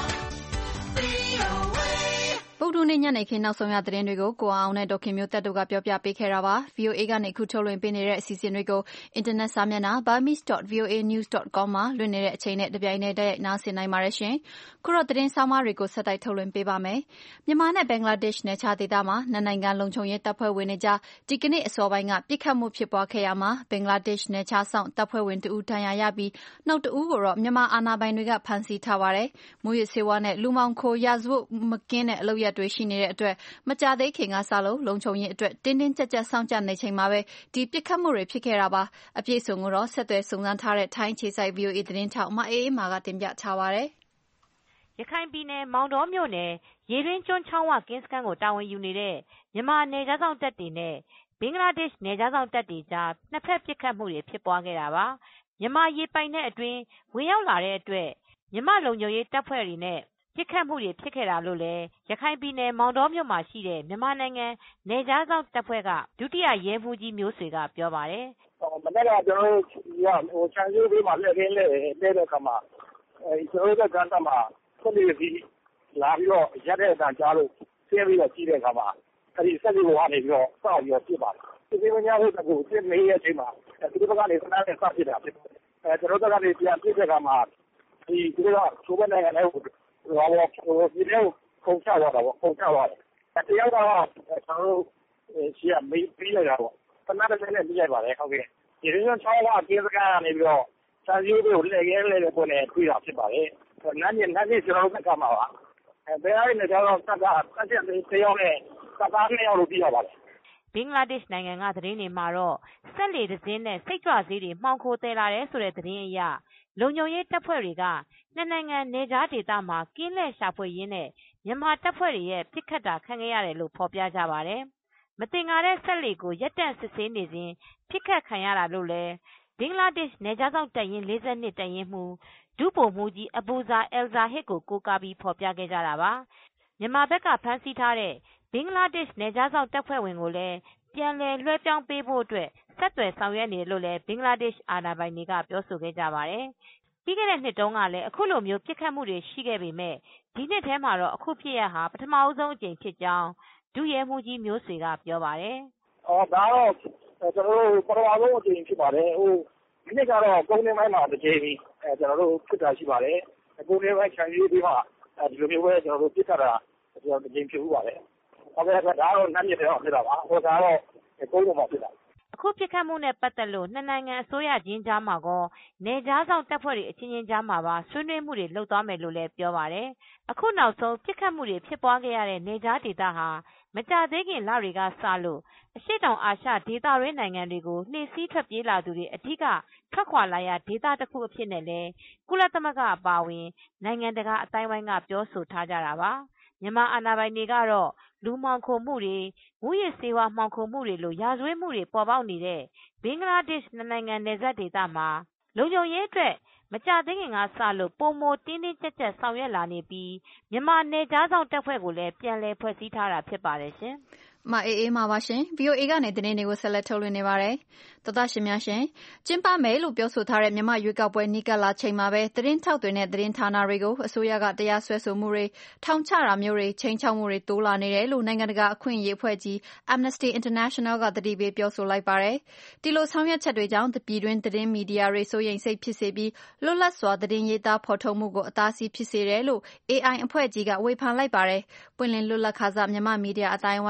ဗုဒ္ဓနေ့ညနေခင်းနောက်ဆုံးရသတင်းတွေကိုကိုအောင်နဲ့ဒေါခင်မျိုးသက်တို့ကပြောပြပေးခဲ့တာပါ ဗွီအိုအေကနေအခုထုတ်လွှင့်ပေးနေတဲ့အစီအစဉ်တွေကိုအင်တာနက်စာမျက်နှာ burmese dot v o a news dot com မှာလွှင့်နေတဲ့အချိန်နဲ့တပြိုင်နက်တည်းရိုက်နားဆင်နိုင်ပါတယ်ရှင်ခုတော့သတင်းဆောင်မတွေကိုဆက်တိုက်ထုတ်လွှင့်ပေးပါမယ်မြန်မာနဲ့ဘင်္ဂလားဒေ့ရှ်နယ်ခြားဒေသမှာနှစ်နိုင်ငံလုံခြုံရေးတပ်ဖွဲ့ဝင်တွေကြားဒီကနေ့အစောပိုင်းကပစ်ခတ်မှုဖြစ်ပွားခဲ့ရမှာဘင်္ဂလားဒေ့ရှ်နယ်ခြားဆောင်တပ်ဖွဲ့ဝင်တဦးဒဏ်ရာရပြီးနောက်တဦးကိုတော့မြန်မာအာဏာပိုင်တွေကဖမ်းဆီးထားပါတယ်မူရစ်ဆေးဝါးနဲ့လူမှောင်ခိုရာဇဝတ်မကင်းတဲ့အလုပ်ရက်တွေရှိနေတဲ့အတွက်မကြသေးခင်ကစလို့လုံခြုံရေးအတွက်တင်းတင်းကြပ်ကြပ်စောင့်ကြပ်နေချိန်မှာပဲဒီပစ်ခတ်မှုတွေဖြစ်ခဲ့တာပါအပြည့်အစုံကိုတော့ဆက်သွယ်စုံစမ်းထားတဲ့ထိုင်းခြေစိုက် ဗွီအိုအေသတင်းထောက်မအေးအေးမာကတင်ပြထားပါတယ်ရခိုင်ပြည်နယ်မောင်တောမြို့နယ်ရေတွင်းကျွန်းချောင်းဝကင်းစခန်းကိုတာဝန်ယူနေတဲ့မြန်မာနယ်ခြားစောင့်တပ်တွေနဲ့ဘင်္ဂလားဒေ့ရှ်နယ်ခြားစောင့်တပ်တွေကြားနှစ်ဖက်ပစ်ခတ်မှုတွေဖြစ်ပွားခဲ့တာပါမြန်မာရေပိုင်နက်အတွင်းဝင်ရောက်လာတဲ့အတွက်မြန်မာလုံခြုံရေးတပ်ဖွဲ့တွေနဲ့ပစ်ခတ်မှုတွေဖြစ်ခဲ့တာလို့လည်းရခိုင်ပြည်နယ်မောင်တောမြို့မှာရှိတဲ့မြန်မာနိုင်ငံနယ်ခြားစောင့်တပ်ဖွဲ့ကဒုတိယရဲမှူးကြီးမျိုးဆွေကပြောပါတယ်မနေ့ကကျွန်တော်တို့ခြံစည်းရိုးမှာလက်ရင်းလက်တဲ့အခါမှာကျွန်တော်တို့ကတည်းကမှာဆက်ပြီးပြီးလာပြီးတော့ရက်တဲ့အတန်ကြားလို့ဆင်းပြီးတော့ကြည့်တဲ့အခါမှာအဲဒီဆက်ပြီးကနေပြီးတော့စောက်ပြီးတော့ပြစ်ပါတယ်ဒီမညာဟုတ်ကကိုပြစ်နေတဲ့အချိန်မှာဒီဘက်ကနေစနားနဲ့စပြစ်တာဖြစ်တယ်အဲကျွန်တော်တို့ကနေပြန်ပြစ်တဲ့အခါမှာဒီဒီကချိုးတဲ့နိုင်ငံလေးကိုဟောဟိုဒီလိုခုန်ချသွားတာပေါ့ခုန်ချသွားတယ်တယောက်ကတော့ကျွန်တော်တို့ရှေ့ကမေးပြီးလိုက်တာပေါ့ခဏတစ်ချက်နဲ့ပြီးလိုက်ပါတယ်ဟုတ်ကဲ့ဒီလိုချောင်းဝကင်းစကားကနေပြီးတော့ဆန်စီးကိုလက်ရဲလဲတဲ့ပုံနဲ့တွေ့တာဖြစ်ပါတယ်နန်းညနန်းညကျွန်တော်တို့ကမှာပါအဲဘယ်အိုင်းနဲ့ကျွန်တော်စက်ကဆက်ချက်တယောက်နဲ့စကားနှစ်ယောက်လို့ပြီးရပါတယ်ဘင်္ဂလားဒေ့ရှ်နိုင်ငံကသတင်းတွေမှာတော့ဆက်လေတစ်စင်းနဲ့စိတ်ကြွဆေးတွေမှောင်ခိုတယ်လာတယ်ဆိုတဲ့သတင်းအရလုံခြုံရေးတပ်ဖွဲ့တွေကနှစ်နိုင်ငံနယ်ခြားဒေသမှာကင်းလှည့်ရှာဖွေရင်းနဲ့မြန်မာတပ်ဖွဲ့တွေရဲ့ပစ်ခတ်တာခံခဲ့ရတယ်လို့ဖော်ပြကြပါတယ်။မတင်ကားတဲ့ဆက်လေကိုရက်တန့်စစ်ဆေးနေစဉ်ပစ်ခတ်ခံရတာလို့လည်းဘင်္ဂလားဒေ့ရှ်နယ်ခြားစောင့်တပ်ရင်း၄၂တပ်ရင်းမှူးဒုဗိုလ်မှူးကြီးအဘူဇာအယ်ဇာဟစ်ကိုကိုးကားပြီးဖော်ပြခဲ့ကြတာပါ။မြန်မာဘက်ကဖမ်းဆီးထားတဲ့ဘင်္ဂလားဒေ့ရှ်နယ်ခြားစောင့်တပ်ဖွဲ့ဝင်ကိုလည်းပြန်လည်လွှဲပြောင်းပေးဖို့အတွက်ဆက်သွယ်ဆောင်ရွက်နေတယ်လို့လည်းဘင်္ဂလားဒေ့ရှ်အာဏာပိုင်တွေကပြောဆိုခဲ့ကြပါတယ်။ပြီးခဲ့တဲ့နှစ်တုန်းကလည်းအခုလိုမျိုးပစ်ခတ်မှုတွေရှိခဲ့ပေမဲ့ဒီနှစ်ထဲမှာတော့အခုဖြစ်ရဟာပထမဦးဆုံးအကြိမ်ဖြစ်ကြောင်းဒုရဲမှူးကြီးမျိုးဆွေကပြောပါတယ်။အော်ဒါတော့ကျွန်တော်တို့ပထမဆုံးအကြိမ်ဖြစ်ပါတယ်။ဟိုဒီနေ့ကတော့ကုန်းနေပိုင်းမှာတစ်ကြိမ်အဲကျွန်တော်တို့ဖြစ်တာရှိပါတယ်။ကုန်းနေပိုင်းခြံစည်းပြီးမှဒီလိုမျိုးပဲကျွန်တော်တို့ပြစ်ခတ်တာကျွန်တော်တစ်ကြိမ်ဖြစ်ဘူးပါတယ်။ဟုတ်ကဲ့ဒါတော့နန်းမြစ်တော့ဖြစ်တာပါ။ဟိုဒါတော့ကုန်းပေါ်မှာဖြစ်တာအခုပစ်ခတ်မှုနဲ့ပတ်သက်လို့နှစ်နိုင်ငံအစိုးရချင်းကြားမှာကောနယ်ခြားဆောင်တပ်ဖွဲ့တွေအချင်းချင်းကြားမှာပါဆွေးနွေးမှုတွေလုပ်သွားမယ်လို့လည်းပြောပါတယ်။အခုနောက်ဆုံးပစ်ခတ်မှုတွေဖြစ်ပွားခဲ့ရတဲ့နယ်ခြားဒေသဟာမကြသေးခင်လတွေကစလို့အရှေ့တောင်အာရှဒေသရင်းနိုင်ငံတွေကိုနှင်းစည်းထွက်ပြေးလာသူတွေအထူးကထွက်ခွာလာရဒေသတစ်ခုအဖြစ်နဲ့လည်းကုလသမဂ္ဂအပါအဝင်နိုင်ငံတကာအတိုင်းဝိုင်းကပြောဆိုထားကြတာပါ။မြန်မာအာဏာပိုင်တွေကတော့လူမှောင်ခိုမှုတွေမူရစ်ဆေးဝါးမှောင်ခိုမှုတွေလိုရာဇဝတ်မှုတွေပေါ်ပေါက်နေတဲ့ဘင်္ဂလားဒေ့ရှ်နိုင်ငံနယ်စပ်ဒေသမှာလုံခြုံရေးအတွက်မကြသေးခင်ကစလို့ပုံမတင်းတင်းကြပ်ကြပ်ဆောင်ရွက်လာနေပြီးမြန်မာနယ်ခြားဆောင်တပ်ဖွဲ့ကိုလည်းပြန်လည်ဖွဲ့စည်းထားတာဖြစ်ပါတယ်ရှင်။မအေးအေးမာပါရှင် ဗွီအိုအေကနေသတင်းတွေကိုဆက်လက်ထုတ်လွှင့်နေပါတယ်သောသားရှင်များရှင်ကျင်းပမယ်လို့ပြောဆိုထားတဲ့မြန်မာရွေးကောက်ပွဲနီးကပ်လာချိန်မှာပဲသတင်းထောက်တွေနဲ့သတင်းဌာနတွေကိုအစိုးရကတရားစွဲဆိုမှုတွေထောင်ချတာမျိုးတွေချိန်ချောက်မှုတွေတိုးလာနေတယ်လို့နိုင်ငံတကာအခွင့်အရေးအဖွဲ့ကြီး Amnesty International ကသတိပေးပြောဆိုလိုက်ပါတယ်ဒီလိုဆောင်ရွက်ချက်တွေကြောင့်ပြည်တွင်းသတင်းမီဒီယာတွေစိုးရိမ်စိတ်ဖြစ်စေပြီးလွတ်လပ်စွာသတင်းရေးသားဖော်ထုတ်မှုကိုအတားအဆီးဖြစ်စေတယ်လို့ အေအိုင် အဖွဲ့ကြီးကဝေဖန်လိုက်ပါတယ်ပွင့်လင်းလွတ်လပ်ခါစမြန်မာမီဒီယာအတိုင်းဝိုင်းအတွင်း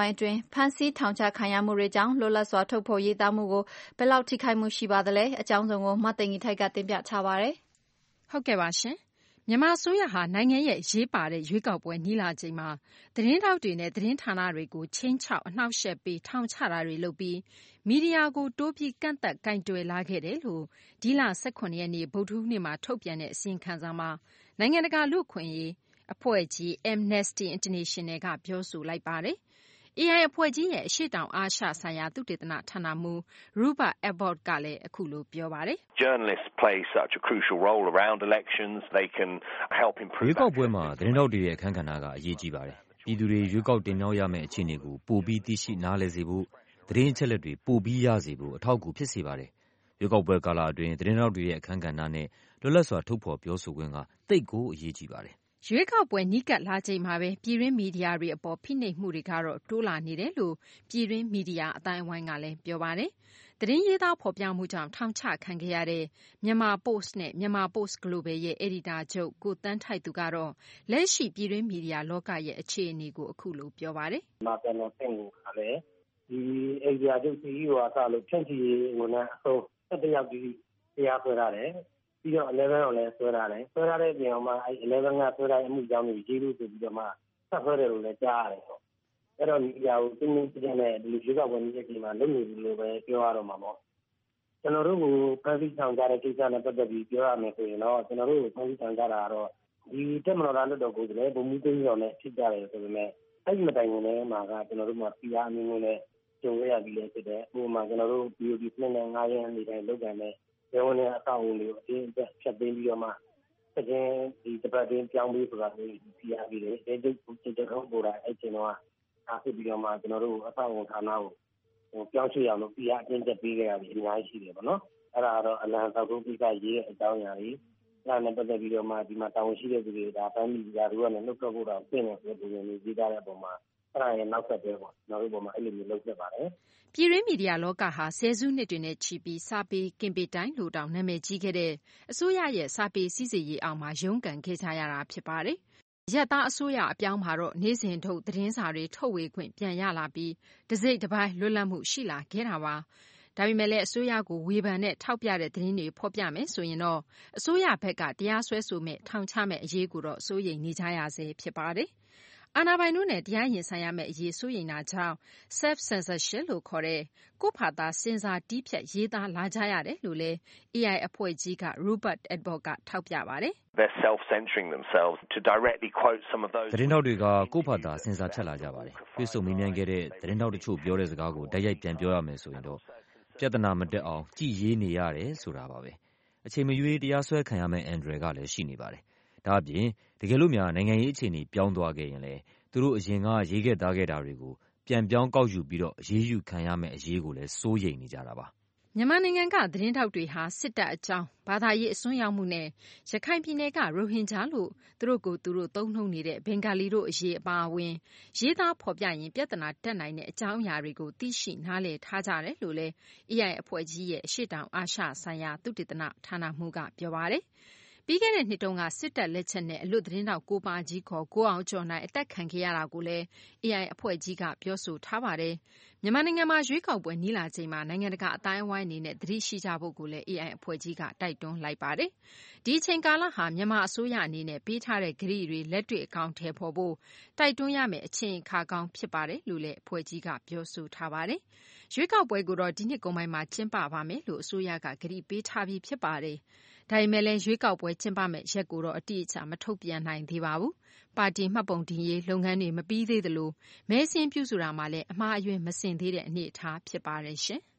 ဖမ်းဆီးထောင်ချခံရမှုတွေကြောင့်လွတ်လပ်စွာထုတ်ဖော်ရေးသားမှုကိုဘယ်လောက်ထိခိုက်မှုရှိပါသလဲအကြောင်းစုံကိုမသိင်္ဂီထိုက်ကတင်ပြထားပါတယ်။ဟုတ်ကဲ့ပါရှင်။မြန်မာအစိုးရဟာနိုင်ငံရဲ့အရေးပါတဲ့ရွေးကောက်ပွဲနီးလာချိန်မှာသတင်းထောက်တွေနဲ့သတင်းဌာနတွေကိုခြိမ်းခြောက်အနှောင့်အယှက်ပေးထောင်ချတာတွေလုပ်ပြီးမီဒီယာကိုတိုးပြီးကန့်သတ်ကိုင်တွယ်လာခဲ့တယ်လို့ဒီလ၁၇ရက်နေ့ဗုဒ္ဓဟူးနေ့မှာထုတ်ပြန်တဲ့အစီရင်ခံစာမှာနိုင်ငံတကာလူ့အခွင့်အရေးအဖွဲ့ကြီး Amnesty International ကပြောဆိုလိုက်ပါတယ်။ A I အဖွဲ့ကြီးရဲ့အရှေ့တောင်အာရှဆိုင်ရာသုတေသနဌာနမှူး Rupert Abbott ကလည်းအခုလိုပြောပါတယ်။ Journalists play such a crucial role around elections. They can help improve. ရွေးကောက်ပွဲမှာသတင်းထောက်တွေရဲ့အခန်းကဏ္ဍကအရေးကြီးပါတယ်။ပြည်သူတွေရွေးကောက်တင်မြှောက်ရမယ့်အခြေအနေကိုပိုပြီးသိရှိနားလည်စေဖို့သတင်းအချက်အလက်တွေပိုပြီးရစေဖို့အထောက်အကူဖြစ်စေပါတယ်။ရွေးကောက်ပွဲကာလအတွင်းသတင်းထောက်တွေရဲ့အခန်းကဏ္ဍနဲ့လွတ်လပ်စွာထုတ်ဖော်ပြောဆိုခွင့်ကသိပ်ကိုအရေးကြီးပါတယ်။ရွေးကောက်ပွဲနီးကပ်လာချိန်မှာပဲပြည်တွင်းမီဒီယာတွေအပေါ်ဖိနှိပ်မှုတွေကတော့တိုးလာနေတယ်လို့ပြည်တွင်းမီဒီယာအတိုင်းအဝိုင်းကလည်းပြောပါတယ်။သတင်းရေးသားဖော်ပြမှုကြောင့်ထောင်ချခံခဲ့ရတဲ့မြန်မာ Post နဲ့မြန်မာ Post Global ရဲ့အယ်ဒီတာချုပ်ကိုသန်းထိုက်သူကတော့လက်ရှိပြည်တွင်းမီဒီယာလောကရဲ့အခြေအနေကိုအခုလိုပြောပါတယ်။မာကန်တော်ဆင့်ကိုခါလဲဒီအယ်ဒီတာချုပ် C E O ကစလို့ဖြန့်ချီဝန်ထမ်းအဆုံး၁၁ယောက်ဒီတရားဆွဲရတယ်။ပြီးတော့elevenကိုလည်းဆွဲရတယ်ဆွဲရတဲ့ပြင်အောင်မှအဲelevenကဆွဲတဲ့အမှုကြောင့်ကြီးလို့ဆိုပြီးတော့မှဆက်ဆွဲတယ်လို့လည်းကြားရတယ်ပေါ့အဲ့တော့ဒီအရာကိုတင်းတင်းကျပ်နဲ့ဒီရွေးကောက်ပွဲနေ့ဒီမှာလုပ်နေပြီလို့ပဲပြောရတော့မှာပေါ့ကျွန်တော်တို့ကိုဖန်ဆီးဆောင်ကြတဲ့ကိစ္စနဲ့ပတ်သက်ပြီးပြောရမယ်ဆိုရင်တော့ကျွန်တော်တို့ကိုဖန်ဆီးဆောင်ကြတာကတော့ဒီတက်မတော်သားလွတ်တော်ကိုလည်းဘုံမှုသိမ်းတော်နဲ့ဖြစ်ကြတယ်ဆိုပေမဲ့အဲ့ဒီမတိုင်ခင်လည်းမှာကကျွန်တော်တို့မှာပြည်အားအမျိုးမျိုးနဲ့ကြုံရပြီးလည်းဖြစ်တယ်ဥပမာကျွန်တော်တို့ B O D နဲ့ငါးရန်နေတိုင်းလုပ်ကြတယ်ရဲဝန်နဲ့အဆောက်အဦတွေကိုအတင်းအကျပ်ဖြတ်သိမ်းပြီးတော့မှတကယ်ဒီတပတ်တင်းပြောင်းပြီးဆိုတာမျိုးပြရပြီးတယ်အဲကျုပ်ကျုပ်တို့ပေါ်တာအဲ့ချိန်တော့အားဖြစ်ပြီးတော့မှကျွန်တော်တို့အဆောက်အဦဌာနကိုဟိုပြောင်းရွှေ့အောင်လို့ပြရအတင်းကျပ်ပေးခဲ့ရပြီးအများကြီးရှိတယ်ပေါ့နော်အဲ့ဒါတော့အလံသောက်ထုတ်ပြီးကရေးတဲ့အကြောင်းအရာတွေအဲ့ဒါနဲ့ပတ်သက်ပြီးတော့မှဒီမှာတာဝန်ရှိတဲ့သူတွေဒါတိုင်းပြည်ရာတို့ကလည်းနှုတ်ထွက်ဖို့တော့ပြင်နေဆိုတဲ့ပုံစံမျိုးရေးထားတဲ့အပေါ်မှာအဲ့ဒါရဲ့နောက်ဆက်တွဲပေါ့ကျွန်တော်တို့ပေါ်မှာအဲ့လိုမျိုးလုပ်ဖြစ်ပါတယ်ပြည်တွင်းမီဒီယာလောကဟာဆယ်စုနှစ်တွေနဲ့ချီပြီးစာပေကင်ပေတိုင်းလိုတောင်နာမည်ကြီးခဲ့တဲ့အစိုးရရဲ့စာပေစည်းစိမ်ရေးအောက်မှာရုန်းကန်ခဲ့ကြရတာဖြစ်ပါတယ်။ရက်သားအစိုးရအပြောင်းမှာတော့နေ့စဉ်ထုတ်သတင်းစာတွေထုတ်ဝေခွင့်ပြန်ရလာပြီးတစိမ့်တစ်ပိုင်းလွတ်လပ်မှုရှိလာခဲ့တာပါ။ဒါပေမဲ့လည်းအစိုးရကိုဝေဖန်တဲ့ထောက်ပြတဲ့သတင်းတွေဖော်ပြမယ်ဆိုရင်တော့အစိုးရဘက်ကတရားစွဲဆိုမဲ့ထောင်ချမဲ့အရေးကိုတော့စိုးရိမ်နေကြရဆဲဖြစ်ပါတယ်။အာဏာပိုင်တို့နဲ့တရားရင်ဆိုင်ရမယ့်အရေးစိုးရိမ်တာကြောင့် self censorship လို့ခေါ်တဲ့ကိုယ့်ဖာသာစင်စာတီးဖြတ်ရေးသားလာကြရတယ်လို့လည်း A I အဖွဲ့ကြီးက Rupert Abbott ကထောက်ပြပါတယ်။ They're self-censoring themselves to directly quote some of those သတင်းထောက်တွေကကိုယ့်ဖာသာစင်စာဖြတ်လာကြပါတယ်။တွေ့ဆုံမေးမြန်းခဲ့တဲ့သတင်းထောက်တချို့ပြောတဲ့စကားကိုတိုက်ရိုက်ပြန်ပြောရမယ်ဆိုရင်တော့ပြဿနာမတက်အောင်ကြည်ရေးနေရတယ်ဆိုတာပါပဲ။အချိန်မရွေးတရားစွဲခံရမယ့်အန္တရာယ်ကလည်းရှိနေပါတယ်။ဒါ့အပြင်တကယ်လို့များနိုင်ငံရေးအခြေအနေပြောင်းသွားခဲ့ရင်လည်းသူတို့အရင်ကရေးခဲ့သားခဲ့တာတွေကိုပြန်ပြောင်းကောက်ယူပြီးတော့အရေးယူခံရမယ့်အရေးကိုလည်းစိုးရိမ်နေကြတာပါမြန်မာနိုင်ငံကသတင်းထောက်တွေဟာစစ်တပ်အကြောင်းဘာသာရေးအစွန်းရောက်မှုနဲ့ရခိုင်ပြည်နယ်ကရိုဟင်ဂျာလို့သူတို့ကိုသူတို့သုံးနှုန်းနေတဲ့ဘင်္ဂါလီတို့အရေးအပါအဝင်ရေးသားဖော်ပြရင်ပြဿနာတက်နိုင်တဲ့အကြောင်းအရာတွေကိုသိရှိနားလည်ထားကြတယ်လို့လည်း A I အဖွဲ့ကြီးရဲ့အရှေ့တောင်အာရှဆိုင်ရာသုတေသနဌာနမှူးကပြောပါတယ်ပြီးခဲ့တဲ့နှစ်တုန်းကစစ်တပ်လက်ချက်နဲ့အလွတ်သတင်းတောက်ကိုပါကြီးခေါ်ကိုအောင်ကျော်နိုင်အသက်ခံခဲ့ရတာကိုလည်း A I အဖွဲ့ကြီးကပြောဆိုထားပါတယ်။မြန်မာနိုင်ငံမှာရွေးကောက်ပွဲနီးလာချိန်မှာနိုင်ငံတကာအတိုင်းအဝိုင်းအနေနဲ့သတိရှိကြဖို့ကိုလည်း A I အဖွဲ့ကြီးကတိုက်တွန်းလိုက်ပါတယ်။ဒီအချိန်ကာလဟာမြန်မာအစိုးရအနေနဲ့ပေးထားတဲ့ကတိတွေလက်တွေ့အကောင်အထည်ဖော်ဖို့တိုက်တွန်းရမယ့်အချိန်အခါကောင်းဖြစ်ပါတယ်လို့လည်းအဖွဲ့ကြီးကပြောဆိုထားပါတယ်။ရွေးကောက်ပွဲကိုတော့ဒီနှစ်ကုန်ပိုင်းမှာကျင်းပပါမယ်လို့အစိုးရကကတိပေးထားပြီးဖြစ်ပါတယ်။ဒါပေမဲ့လည်းရွေးကောက်ပွဲကျင်းပမယ့်ရက်ကိုတော့အတိအကျမထုတ်ပြန်နိုင်သေးပါဘူး။ပါတီမှတ်ပုံတင်ရေးလုပ်ငန်းတွေမပြီးသေးသလိုမဲစင်းပြုစုတာမှလည်းအမှားအယွင်းမစင်သေးတဲ့အနေအထားဖြစ်ပါတယ်ရှင်။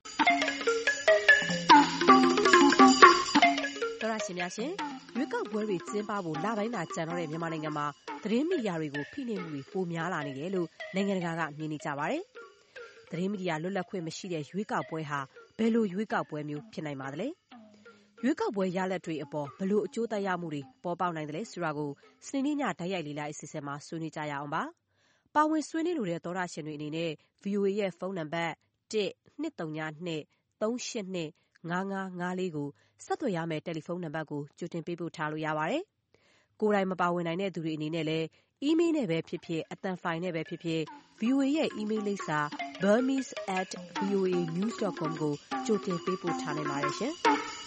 တော်ရရှင်များရှင်ရွေးကောက်ပွဲတွေကျင်းပဖို့လပိုင်းသာကျန်တော့တဲ့မြန်မာနိုင်ငံမှာသတင်းမီဒီယာတွေကိုဖိနှိပ်မှုတွေပိုများလာနေတယ်လို့နိုင်ငံတကာကမြင်နေကြပါတယ်။သတင်းမီဒီယာလွတ်လပ်ခွင့်မရှိတဲ့ရွေးကောက်ပွဲဟာဘယ်လိုရွေးကောက်ပွဲမျိုးဖြစ်နိုင်ပါသလဲ။ရွေးကောက်ပွဲရလဒ်တွေအပေါ်ဘယ်လိုအကျိုးသက်ရောက်မှုတွေပေါ်ပေါက်နိုင်တယ်လဲဆိုတာကိုစနေနေ့ညတိုက်ရိုက်လေးလိုက်အစီအစဉ်မှာဆွေးနွေးကြရအောင်ပါ။ပါဝင်ဆွေးနွေးလိုတဲ့သောတရှင်တွေအနေနဲ့ ဗွီအိုအေ ရဲ့ဖုန်းနံပါတ်တစ် နှစ် သုံး နှစ် သုံး ရှစ် နှစ် ငါး ငါး ငါး လေးကိုဆက်သွယ်ရမယ့်တယ်လီဖုန်းနံပါတ်ကိုကြိုတင်ပေးပို့ထားလို့ရပါတယ်။ကိုယ်တိုင်မပါဝင်နိုင်တဲ့သူတွေအနေနဲ့လည်းအီးမေးလ်နဲ့ပဲဖြစ်ဖြစ်အသံဖိုင်နဲ့ပဲဖြစ်ဖြစ် ဗီအိုအေ ရဲ့ email လိပ်စာ burmese at voa news dot com ကိုကြိုတင်ပေးပို့ထားနိုင်ပါတယ်ရှင်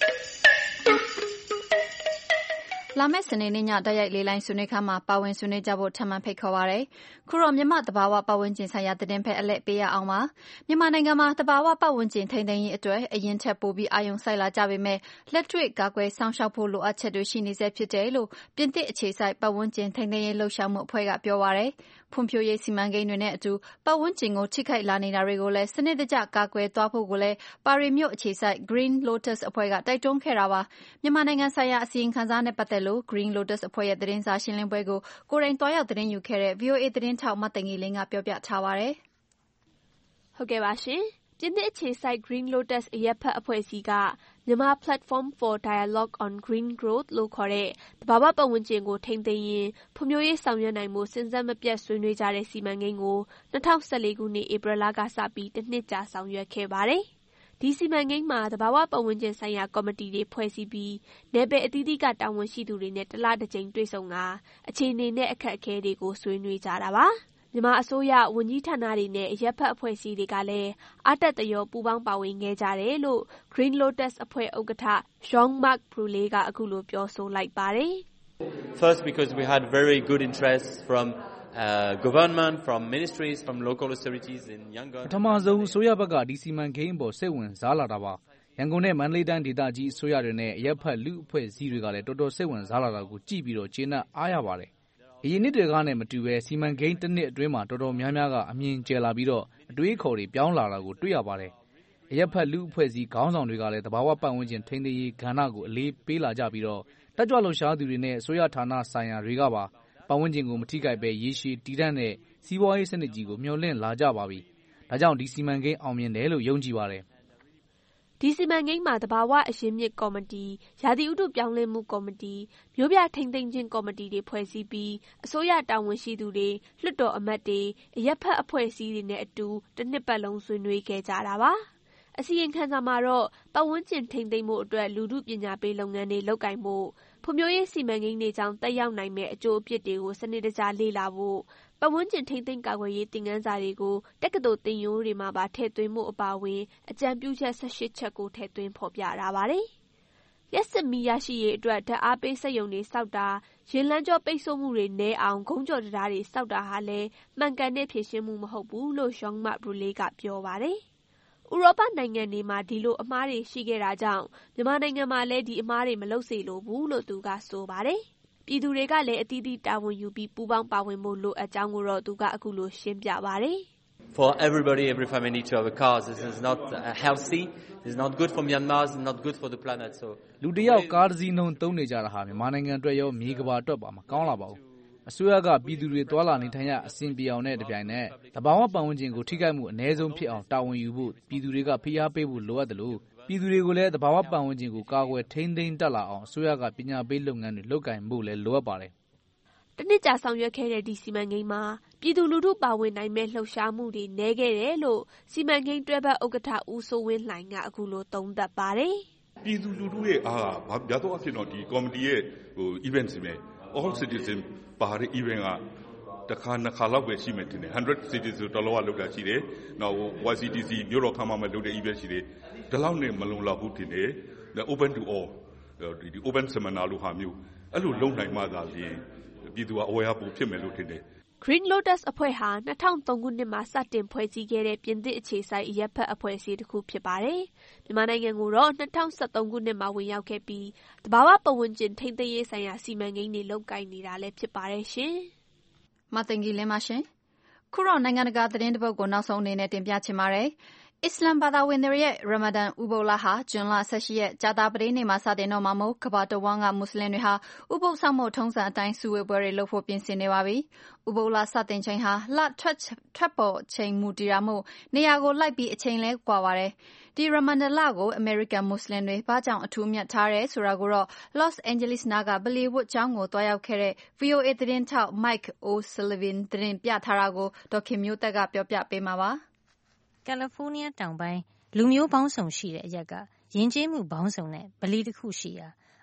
လာမယ့်စနေနေ့ညတိုက်ရိုက်လေးလိုင်းဆွေးနွေးခန်းမှာပါဝင်ဆွေးနွေးကြဖို့ထပ်မံဖိတ်ခေါ်ပါရယ်။ခုတော့မြန်မာသဘာဝပတ်ဝန်းကျင်ဆိုင်ရာသတင်းဖက်အလက်ပေးရအောင်ပါ။မြန်မာနိုင်ငံမှာသဘာဝပတ်ဝန်းကျင်ထိန်းသိမ်းရေးအတွက်အရင်ထက်ပိုပြီးအာရုံစိုက်လာကြပေမဲ့လက်တွေ့ကာကွယ်စောင့်ရှောက်ဖို့လိုအပ်ချက်တွေရှိနေဆဲဖြစ်တယ်လို့ပြင်သစ်အခြေစိုက်ပတ်ဝန်းကျင်ထိန်းသိမ်းရေးလှုပ်ရှားမှုအဖွဲ့ကပြောပါရယ်။ဖွံ့ဖြိုးရေးစီမံကိန်းတွေနဲ့အတူပတ်ဝန်းကျင်ကိုထိခိုက်လာနေတာတွေကိုလည်းစနစ်တကျကာကွယ်သွားဖို့ကိုလည်းပါရီမြို့အခြေစိုက် Green Lotus အဖွဲ့ကတိုက်တွန်းခဲ့တာပါ။မြန်မာနိုင်ငံဆိုင်ရာအစီရင်ခံစာနဲ့ပတ်သက်လို့ Green Lotus အဖွဲ့ရဲ့သတင်းစာရှင်းလင်းပွဲကိုကိုယ်တိုင်တွားရောက်သတင်းယူခဲ့တဲ့ ဗွီအိုအေသတင်းထောက်မသိင်္ဂီလင်းကပြောပြထားပါတယ်။ဟုတ်ကဲ့ပါရှင်။ပြင်သစ်အခြေစိုက် Green Lotus အရပ်ဖက်အဖွဲ့အစည်းကမြန်မာ Platform for Dialogue on Green Growth လို့ခေါ်တဲ့သဘာဝပတ်ဝန်းကျင်ကိုထိန်းသိမ်းရင်ဖွံ့ဖြိုးရေးဆောင်ရွက်နိုင်မှုစဉ်ဆက်မပြတ်ဆွေးနွေးကြတဲ့စီမံကိန်းကို၂၀၁၄ခုနှစ်ဧပြီလကစပြီးတစ်နှစ်ကြာဆောင်ရွက်ခဲ့ပါတယ်။ဒီစီမံကိန်းမှာသဘာဝပတ်ဝန်းကျင်ဆိုင်ရာကော်မတီတွေဖွဲ့စည်းပြီးနယ်ပယ်အသီးသီးကတာဝန်ရှိသူတွေနဲ့တလတစ်ကြိမ်တွေ့ဆုံကာအခြေအနေနဲ့အခက်အခဲတွေကိုဆွေးနွေးကြတာပါ။မြန်မာအစိုးရဝန်ကြီးဌာနတွေနဲ့အရပ်ဖက်အဖွဲ့အစည်းတွေကလည်းအားတက်သရောပူးပေါင်းပါဝင်ခဲ့ကြတယ်လို့ Green Lotus အဖွဲ့ဥက္ကဋ္ဌ Jean-Marc Brulé ကအခုလိုပြောဆိုလိုက်ပါတယ်။ First because we had very good interest from uh, government, from ministries, from local authorities in Yangon. ပထမဆုံးအစိုးရဘက်ကဒီစီမံကိန်းအပေါ်စိတ်ဝင်စားလာတာပါ။ရန်ကုန်နဲ့မန္တလေးတိုင်းဒေသကြီးအစိုးရတွေနဲ့အရပ်ဖက်လူ့အဖွဲ့အစည်းတွေကလည်းတော်တော်စိတ်ဝင်စားလာတာကိုကြည့်ပြီးတော့ကျေနပ်အားရပါတယ်။အရင်နှစ်တွေကနဲ့မတူဘဲစီမံကိန်းတစ်နှစ်အတွင်းမှာတော်တော်များများကအမြင်ကျယ်လာပြီးတော့အတွေးအခေါ်တွေပြောင်းလာတာကိုတွေ့ရပါတယ်။အရပ်ဖက်လူ့အဖွဲ့အစည်းခေါင်းဆောင်တွေကလည်းသဘာဝပတ်ဝန်းကျင်ထိန်းသိမ်းရေးကဏ္ဍကိုအလေးပေးလာကြပြီးတော့တက်ကြွလှုပ်ရှားသူတွေနဲ့အစိုးရဌာနဆိုင်ရာတွေကပါပတ်ဝန်းကျင်ကိုမထိခိုက်ပဲရေရှည်တည်တံ့တဲ့စီးပွားရေးစနစ်ကြီးကိုမျှော်လင့်လာကြပါပြီ။ဒါကြောင့်ဒီစီမံကိန်းအောင်မြင်တယ်လို့ယုံကြည်ပါတယ်။ဒီစီမံကိန်းမှာသဘာဝအရင်းမြစ်ကော်မတီ၊ရာသီဥတုပြောင်းလဲမှုကော်မတီ၊မြို့ပြထိန်းသိမ်းခြင်းကော်မတီတွေဖွဲ့စည်းပြီးအစိုးရတာဝန်ရှိသူတွေ၊လွှတ်တော်အမတ်တွေ၊အရပ်ဖက်အဖွဲ့အစည်းတွေနဲ့အတူတစ်နှစ်ပတ်လုံးဆွေးနွေးခဲ့ကြတာပါ။အစီရင်ခံစာမှာတော့ပတ်ဝန်းကျင်ထိန်းသိမ်းမှုအတွက်လူထုပညာပေးလုပ်ငန်းတွေလုပ်ကိုင်ဖို့၊ဖွံ့ဖြိုးရေးစီမံကိန်းတွေကြောင့်သက်ရောက်နိုင်မယ့်အကျိုးအပြစ်တွေကိုစနစ်တကျလေ့လာဖို့၊ပတ်ဝန်းကျင်ထိန်းသိမ်းကာကွယ်ရေးသင်ခန်းစာတွေကိုတက္ကသိုလ်သင်ရိုးတွေမှာပါထည့်သွင်းဖို့အပါအဝင်အကြံပြုချက်၁၈ချက်ကိုထည့်သွင်းဖော်ပြထားပါတယ်။လျှပ်စစ်မီးရရှိရေးအတွက်ဓာတ်အားပေးစက်ရုံတွေဆောက်တာ၊ယာဉ်လမ်းကြောပိတ်ဆို့မှုတွေနည်းအောင်ဂုံးကျော်တံတားတွေဆောက်တာဟာလည်းမှန်ကန်တဲ့ဖြေရှင်းမှုမဟုတ်ဘူးလို့ Jean-Marc Brulé ကပြောပါတယ်။ဥရောပနိုင်ငံတွေမှာဒီလိုအမှားတွေရှိခဲ့တာကြောင့်မြန်မာနိုင်ငံမှာလည်းဒီအမှားတွေမလုပ်စေလိုဘူးလို့သူကဆိုပါတယ်။ပြည်သူတွေကလည်းအသီးသီးတာဝန်ယူပြီးပူးပေါင်းပါဝင်ဖို့လိုအပ်ကြောင်းကိုတော့သူကအခုလိုရှင်းပြပါတယ်။ For everybody, every family needs to have a car. This is not uh, healthy. This is not good for Myanmar. This is not good for the planet. So လူတယောက်ကားတစ်စီးနှုန်းသုံးနေကြတာဟာမြန်မာနိုင်ငံအတွက်ရောမြေကမ္ဘာအတွက်ပါမကောင်းလာပါဘူး။အစိုးရကပြည်သူတွေတွာလာနေထိုင်ရအဆင်ပြေအောင်နဲ့တပြိုင်နက်သဘာဝပတ်ဝန်းကျင်ကိုထိခိုက်မှုအ ਨੇ ဆုံးဖြစ်အောင်တာဝန်ယူဖို့ပြည်သူတွေကဖိအားပေးဖို့လိုအပ်တယ်လို့ပြည်သူတွေကိုလည်းသဘာဝပတ်ဝန်းကျင်ကိုကာကွယ်ထိန်းသိမ်းတတ်လာအောင်အစိုးရကပညာပေးလုပ်ငန်းတွေလုပ်ကိုင်ဖို့လည်းလိုအပ်ပါတယ်။တနှစ်ကြာဆောင်ရွက်ခဲ့တဲ့ဒီစီမံကိန်းမှာပြည်သူလူထုပါဝင်နိုင်မဲ့လှုပ်ရှားမှုတွေနည်းခဲ့တယ်လို့စီမံကိန်းတွဲဘက်ဥက္ကဋ္ဌဦးစိုးဝင်းလှိုင်ကအခုလိုသုံးသပ်ပါတယ်။ပြည်သူလူထုရဲ့အားကဘာများသောအားဖြင့်တော့ဒီကော်မတီရဲ့ဟို event တွေ all citizen ပါတဲ့ event ကတစ်ခါနှစ်ခါလောက်ပဲရှိမယ်တင်တယ်one hundred cities ဆိုတော်တော်လောက်တာရှိတယ်။နောက် Y C T C မြို့တော်ခမ်းမမှာလုပ်တဲ့ event ရှိတယ်။ဒီလောက်နဲ့မလုံလောက်ဘူးတင်တယ်။ open to all ဒီ open seminar လို့ဟာမျိုးအဲ့လိုလုပ်နိုင်မှသာလျှင်ပြည်သူကအဝယ်အပူဖြစ်မယ်လို့ထင်တယ်။ Green Lotus အဖွဲ့ဟာ၂၀၀၃ခုနှစ်မှာစတင်ဖွဲ့စည်းခဲ့တဲ့ပြင်သစ်အခြေစိုက်အရပ်ဖက်အဖွဲ့အစည်းတစ်ခုဖြစ်ပါတယ်။မြန်မာနိုင်ငံကိုတော့၂၀၁၃ခုနှစ်မှာဝင်ရောက်ခဲ့ပြီးသဘာဝပတ်ဝန်းကျင်ထိန်းသိမ်းရေးဆိုင်ရာစီမံကိန်းတွေလုပ်ကိုင်နေတာလည်းဖြစ်ပါတယ်ရှင်။မသိင်္ဂီလင်းပါရှင်။ခုတော့နိုင်ငံတကာသတင်းတစ်ပုဒ်ကိုနောက်ဆုံးအနေနဲ့တင်ပြချင်ပါတယ်။အစ္စလာမ်ဘာသာဝင်တွေရဲ့ရမဒန်ဥပုသ်လဟာဇွန်လ၁၈ရက်ကြာသပတေးနေ့မှာစတင်တော့မှာမို့ကမ္ဘာတဝန်းကမွတ်စလင်တွေဟာဥပုသ်စောင့်မထုံးစံအတိုင်းစုဝေးပွဲတွေလုပ်ဖို့ပြင်ဆင်နေပါပြီ။ဥပုသ်လစတင်ချိန်ဟာလထွက်ထွက်ပေါ်ချိန်မူတည်တာမို့နေရာကိုလိုက်ပြီးအချိန်လဲကွာပါတယ်။ဒီရမဒန်လကိုအမေရိကန်မွတ်စလင်တွေဘာကြောင့်အထူးမြတ်ထားတယ်ဆိုတာကိုတော့ Los Angeles နာက Bollywood ကျောင်းကိုတွားရောက်ခဲ့တဲ့ V O A သတင်းထောက် Mike O'Sullivan သတင်းပြထားတာကိုဒေါ်ခင်မျိုးသက်ကပြောပြပေးမှာပါ။ကယ်လီဖိုးနီးယားတောင်ပိုင်းလူမျိုးပေါင်းစုံရှိတဲ့အရက်ကယဉ်ကျေးမှုပေါင်းစုံနဲ့ဗလီတစ်ခုရှိရာ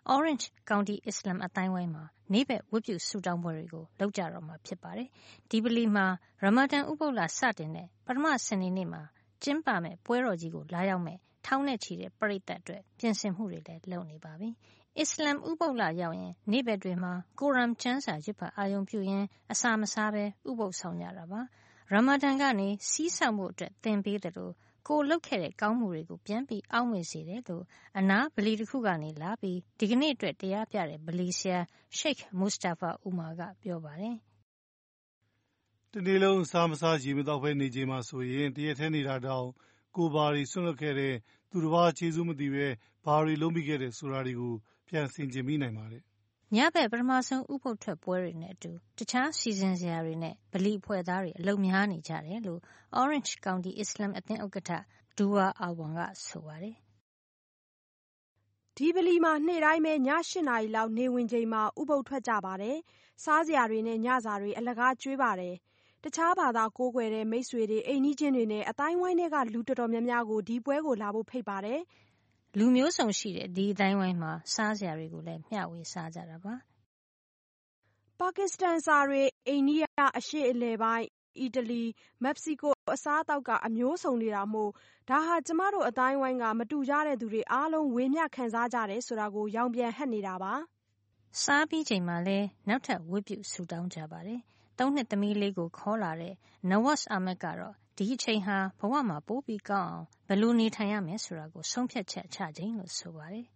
Orange County Islam အတိုင်းဝိုင်းမှာနေ့ဘက်ဝတ်ပြုဆုတောင်းပွဲတွေကိုလုပ်ကြတော့မှာဖြစ်ပါတယ်။ဒီဗလီမှာရမဒန်ဥပုသ်လစတင်တဲ့ပထမစနေနေ့မှာကျင်းပမဲ့ပွဲတော်ကြီးကိုလာရောက်မဲ့ထောင်နဲ့ချီတဲ့ပရိသတ်အတွက်ပြင်ဆင်မှုတွေလည်းလုပ်နေပါပြီ။အစ္စလမ်ဥပုသ်လရောက်ရင်နေ့ဘက်တွေမှာကိုရမ်ကျမ်းစာရွတ်ဖတ်အာရုံပြုရင်းအစာမစားဘဲဥပုသ်ဆောင်ကြတာပါ။ရမဒန်ကနေစီးဆောင်မှုအတွက်သင်ပေးတယ်လို့ကိုလုတ်ခဲ့တဲ့ကောင်းမှုတွေကိုပြန်ပြီးအောက်မေ့စေတယ်လို့အနာဗလီတစ်ခုကနေလာပြီးဒီကနေ့အတွက်တရားပြတဲ့ဗလီဆရာရှိတ်မုစတာဖာအူမာကပြောပါတယ်။တနေ့လုံးစားမစားရေမတော့ဘဲနေချိန်မှာဆိုရင်တရက်ထဲနေတာတောင်ကိုဘာရီဆွန့်လွတ်ခဲ့တဲ့သူတစ်ပါးခြေစူးမသိပဲဘာရီလုံးပြီးခဲ့တဲ့ဆိုတာတွေကိုပြန်ဆင်ခြင်မိနိုင်ပါတယ်။ညဘက်ပထမဆုံးဥပုသ်ထွက်ပွဲတွေနဲ့အတူတခြားစီစဉ်စရာတွေနဲ့ဗလီအဖွဲ့သားတွေအလုံများနေကြတယ်လို့ Orange County Islam အသင်းဥက္ကဋ္ဌဒူဝါအာဝန်ကဆိုပါတယ်။ဒီဗလီမှာနေ့တိုင်းပဲည၈နာရီလောက်နေဝင်ချိန်မှာဥပုသ်ထွက်ကြပါတယ်။စားစရာတွေနဲ့ညစာတွေအလကားကျွေးပါတယ်။တခြားဘာသာကိုးကွယ်တဲ့မိတ်ဆွေတွေအိမ်နီးချင်းတွေနဲ့အတိုင်းဝိုင်းတွေကလူတော်တော်များများကိုဒီပွဲကိုလာဖို့ဖိတ်ပါတယ်။လူမျိုးစုံရှိတဲ့ဒီအတိုင်းဝိုင်းမှာစားစရာတွေကိုလည်းမျှဝေစားကြတာပါ။ပါကစ္စတန်စာတွေအိန္ဒိယအရှေ့အလယ်ပိုင်းအီတလီမက္ကဆီကိုအစားအသောက်ကအမျိုးစုံနေတာမို့ဒါဟာကျမတို့အတိုင်းဝိုင်းကမတူကြတဲ့သူတွေအားလုံးဝေမျှခံစားကြတယ်ဆိုတာကိုရောင်ပြန်ဟပ်နေတာပါ။စားပြီးချိန်မှာလည်းနောက်ထပ်ဝတ်ပြုဆုတောင်းကြပါတယ်။သုံးနှစ်သမီးလေးကိုခေါ်လာတဲ့နဝတ်အာမက်ကတော့ဒီအချိန်ဟာဘဝမှာပိုပြီးကောင်းအောင်ဘယ်လိုနေထိုင်ရမယ်ဆိုတာကိုဆုံးဖြတ်ချက်ချခြင်းလို့ဆိုပါတယ်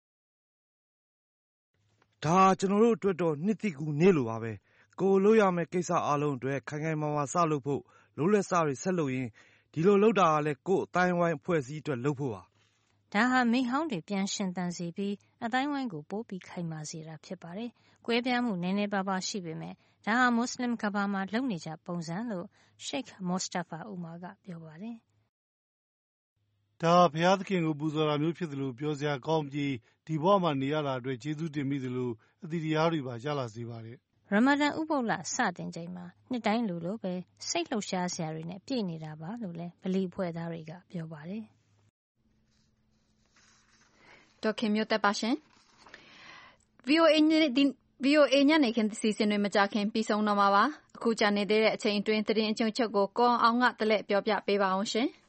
။ဒါကျွန်တော်တို့အတွက်တော့နှစ်သိကူနေလိုပါပဲ။ကိုလို့ရမယ့်ကိစ္စအလုံးအတွက်ခိုင်ခိုင်မာမာစလုပ်ဖို့လိုလက်စားတွေဆက်လုပ်ရင်ဒီလိုလုပ်တာကလည်းကို့အတိုင်းဝိုင်းအဖွဲ့အစည်းအတွက်လုပ်ဖို့ပါ။ဒါဟာမိဟောင်းတွေပြန်ရှင်သန်စေပြီးအတိုင်းဝိုင်းကိုပိုပြီးခိုင်မာစေတာဖြစ်ပါတယ်။ကွဲပြားမှုနည်းနည်းပါးပါးရှိပေမဲ့ဒါဟာမွတ်စလင်ကဘာမှာလုပ်နေကြပုံစံလို့ရှိတ်မုစတာဖာအူမာကပြောပါတယ်။ဒါဘုရားသခင်ကိုပူဇော်တာမျိုးဖြစ်သလိုပြောစရာကောင်းပြီးဒီဘဝမှာနေရတာအတွက်ကျေးဇူးတင်မိသလိုအသီတရားတွေပါရလာစေပါတယ်။ရမဒန်ဥပုသ်လစတင်ချိန်မှာနှစ်တိုင်းလိုလိုပဲစိတ်လှုပ်ရှားစရာတွေနဲ့ပြည့်နေတာပါလို့လည်းဗလီအဖွဲ့သားတွေကပြောပါတယ်။ဒေါက်ခင်မျိုးသက်ပါရှင်။ VOA ဒီ VOA ညနေခင်းစီစဉ်တွေမကြခင်ပြီးဆုံးတော့မှာပါ။အခုကြာနေသေးတဲ့အချိန်အတွင်းသတင်းအကျဉ်းချုပ်ကိုကောအောင်ကတလဲပြောပြပေးပါအောင်ရှင်။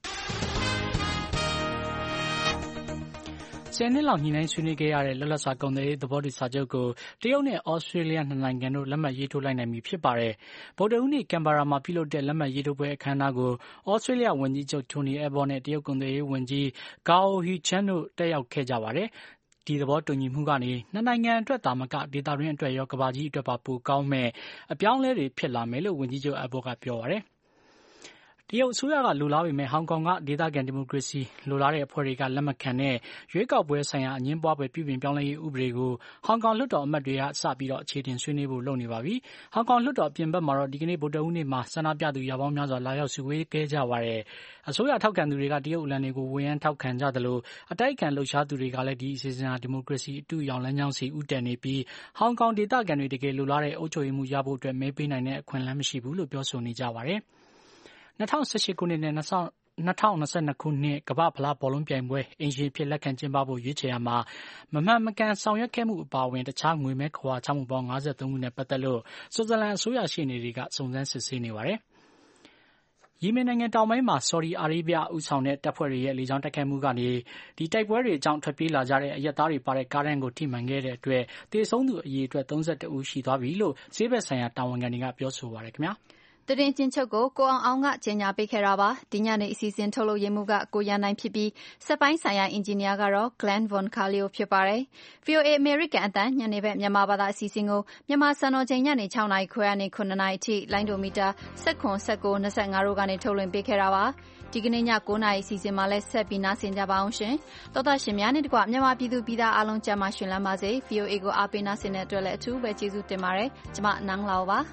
ဆယ်နှစ်လောက်ညှိနှိုင်းဆွေးနွေးခဲ့ရတဲ့လွတ်လပ်စွာကုန်သွယ်ရေးသဘောတူစာချုပ်ကိုတရုတ်နဲ့ဩစတြေးလျနှစ်နိုင်ငံတို့လက်မှတ်ရေးထိုးလိုက်နိုင်ပြီဖြစ်ပါတယ်။ဗုဒ္ဓဟူးနေ့ကင်ဘာရာမှာပြုလုပ်တဲ့လက်မှတ်ရေးထိုးပွဲအခမ်းအနားကိုဩစတြေးလျဝန်ကြီးချုပ်တိုနီအယ်ဘော်နဲ့တရုတ်ကုန်သွယ်ရေးဝန်ကြီးဂါအိုဟီချန်တို့တက်ရောက်ခဲ့ကြပါတယ်။ဒီသဘောတူညီမှုကနေနှစ်နိုင်ငံအတွက်သာမကဒေသတွင်းအတွက်ရောကမ္ဘာကြီးအတွက်ပါပိုကောင်းမဲ့အပြောင်းအလဲတွေဖြစ်လာမယ်လို့ဝန်ကြီးချုပ်အယ်ဘော်ကပြောပါတယ်။တရုတ်အစိုးရကလိုလားပေမဲ့ဟောင်ကောင်ကဒေသခံဒီမိုကရေစီလိုလားတဲ့အဖွဲ့တွေကလက်မခံတဲ့ရွေးကောက်ပွဲဆိုင်ရာအငြင်းပွားပွဲပြုပြင်ပြောင်းလဲရေးဥပဒေကိုဟောင်ကောင်လွှတ်တော်အမတ်တွေကစပြီးတော့အခြေတင်ဆွေးနွေးဖို့လုပ်နေပါပြီ။ဟောင်ကောင်လွှတ်တော်ပြင်ပမှာတော့ဒီကနေ့ဗုဒ္ဓဟူးနေ့မှာဆန္ဒပြသူရာပေါင်းများစွာလာရောက်စုဝေးခဲ့ကြပါတယ်။အစိုးရထောက်ခံသူတွေကတရုတ်အလံတွေကိုဝေယမ်းထောက်ခံကြသလိုအတိုက်အခံလှုပ်ရှားသူတွေကလည်းဒီအစီအစဉ်ဟာဒီမိုကရေစီအတူရောင်လမ်းကြောင်းစီဦးတည်နေပြီးဟောင်ကောင်ဒေသခံတွေတကယ်လိုလားတဲ့အုပ်ချုပ်ရေးမှုရဖို့အတွက်မဲပေးနိုင်တဲ့အခွင့်အလမ်းမရှိဘူးလို့ပြောဆိုနေကြပါတယ်။၂၀၁၈ခုနှစ်နဲ့၂၀၂၂ခုနှစ်ကမ္ဘာ့ဖလားဘောလုံးပြိုင်ပွဲအိမ်ရှင်အဖြစ်လက်ခံကျင်းပဖို့ရွေးချယ်ရာမှာမမှန်မကန်ဆောင်ရွက်ခဲ့မှုအပါအဝင်တခြားငွေမဲခဝါချမှုပေါင်း၅၃ခုနဲ့ပတ်သက်လို့ဆွစ်ဇာလန်အစိုးရရှေ့နေတွေကစုံစမ်းစစ်ဆေးနေပါတယ်။ယီမင်နိုင်ငံတောင်ပိုင်းမှာဆော်ဒီအာရေဗျဦးဆောင်တဲ့တပ်ဖွဲ့တွေရဲ့လေကြောင်းတိုက်ခိုက်မှုကနေဒီတိုက်ပွဲတွေအကြောင်းထွက်ပြေးလာကြတဲ့အရပ်သားတွေပါတဲ့ကားတန်းကိုထိမှန်ခဲ့တဲ့အတွက်သေဆုံးသူအရေအတွက်၃၁ဦးရှိသွားပြီလို့ဆေးဘက်ဆိုင်ရာတာဝန်ခံတွေကပြောဆိုပါတယ်ခင်ဗျာ။သတင်းချင်းချုပ်ကိုကိုအောင်အောင်ကကြေညာပေးခဲ့တာပါဒီညနေအစီအစဉ်ထုတ်လုပ်ရေးမှုကကိုရန်နိုင်ဖြစ်ပြီးစက်ပိုင်းဆိုင်ရာအင်ဂျင်နီယာကတော့ Glenn Von Carlio ဖြစ်ပါတယ် VOA American အတန်းညနေဘက်မြန်မာဘာသာအစီအစဉ်ကိုမြန်မာစံတော်ချိန်ညနေ၆နာရီခွဲကနေခုနှစ်နာရီအထိလိုင်းဒိုမီတာ၁၇ ၁၉ ၂၅တို့ကနေထုတ်လွှင့်ပေးခဲ့တာပါဒီကနေ့ည၉နာရီအစီအစဉ်မှာလည်းဆက်ပြီးနားဆင်ကြပါအောင်ရှင်သောတာရှင်များနဲ့တကွမြန်မာပြည်သူပြည်သားအားလုံးကြမ်းမှရှင်လန်းပါစေ VOA ကိုအားပေးနားဆင်တဲ့အတွက်လည်းအထူးပဲကျေးဇူးတင်ပါတယ်ကျွန်မနန်းလောပါ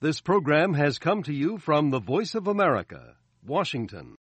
This program has come to you from the Voice of America, Washington.